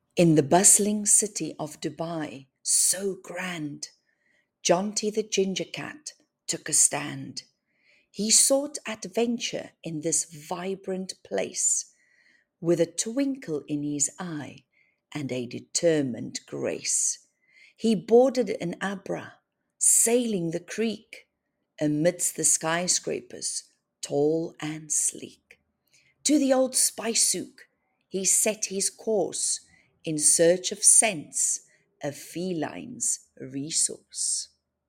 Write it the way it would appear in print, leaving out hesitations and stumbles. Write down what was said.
In the bustling city of Dubai, so grand, Jonty the ginger cat took a stand. He sought adventure in this vibrant place, with a twinkle in his eye and a determined grace. He boarded an Abra, sailing the creek amidst the skyscrapers, tall and sleek. To the old spice souk he set his course in search of sense, a feline's resource.